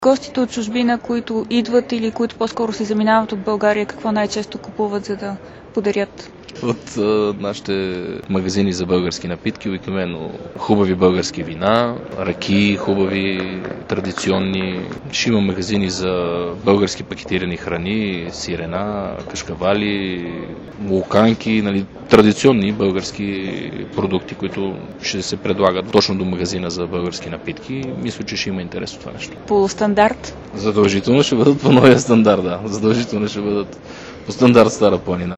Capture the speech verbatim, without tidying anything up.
Гостите от чужбина, които идват или които по-скоро се заминават от България, какво най-често купуват, за да подарят? От а, нашите магазини за български напитки, обикновено хубави български вина, ракии, хубави, традиционни. Ще има магазини за български пакетирани храни, сирена, кашкавали, луканки, нали, традиционни български продукти, които ще се предлагат точно до магазина за български напитки. Мисля, че ще има интерес от това нещо. По стандарт? Задължително ще бъдат по новия стандарт, да. Задължително ще бъдат по стандарт Стара планина.